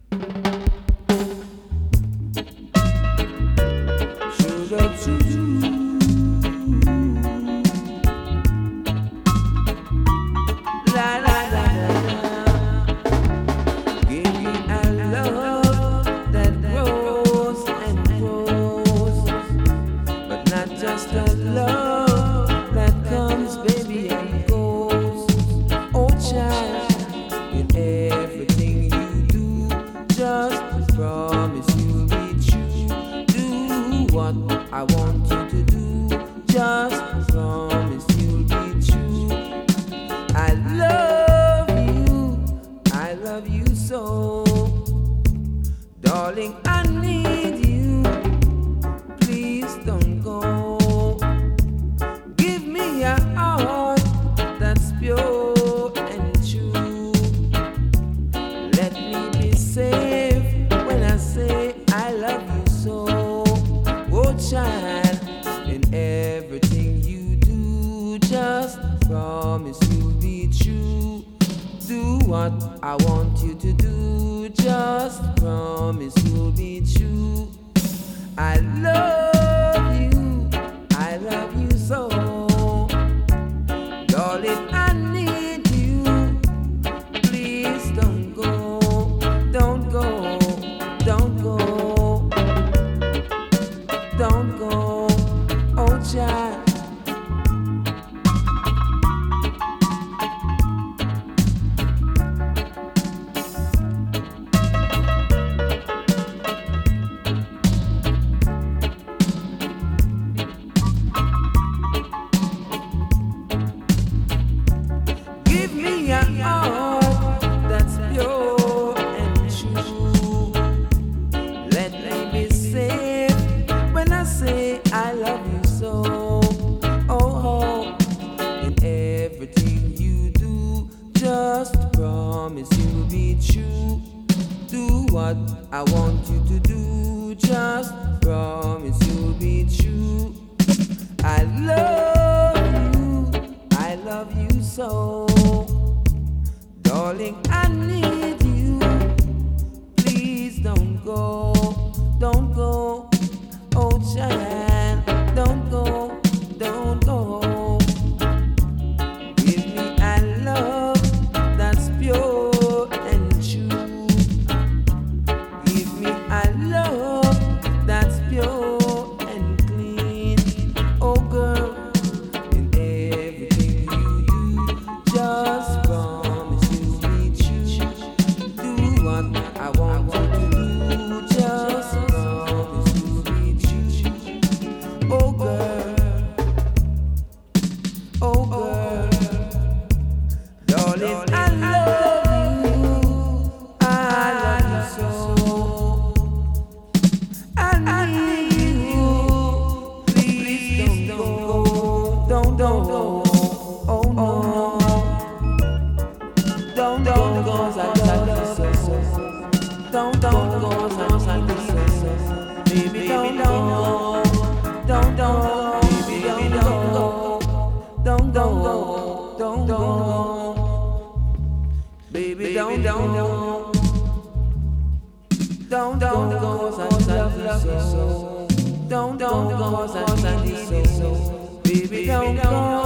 Sugar to you. La la la la. Give me a love that grows and grows, but not just a love that comes, baby, and goes. Oh child, in everything you do, just promise you'll be true. Do what I want you to do, just promise you'll be true. I love you so, darling, I need you, please don't go. Give me a heart that's pure and true. Let me be safe when I say I love you so. Oh child, in everything you do, just promise you'll be true. Do what I want you to do, just promise you'll be true. I love you so, darling, I need you, please don't go, don't go, don't go, don't go, oh child. Give me a heart that's pure and true. Let me be safe when I say I love you so. Oh, in everything you do, just promise you'll be true. Do what I want you to do, just promise you'll be true. I love you so, darling, I need you, please don't go, don't go, oh child, don't go, don't go. Give me a love that's pure and true. Give me a love that's pure and clean. Oh girl, in everything you do, just promise you'll be true. Do what I want you to do, just promise you'll be true. Oh girl, oh girl, darling, I love you so. I need you, please don't go, oh no, don't go, 'cause I love you so. Don't go, 'cause I need you so. Baby, don't go, don't go, baby, don't go, don't go, don't go, baby, don't go, don't go, 'cause I love you so. Don't go, 'cause I need you so. Baby, don't go.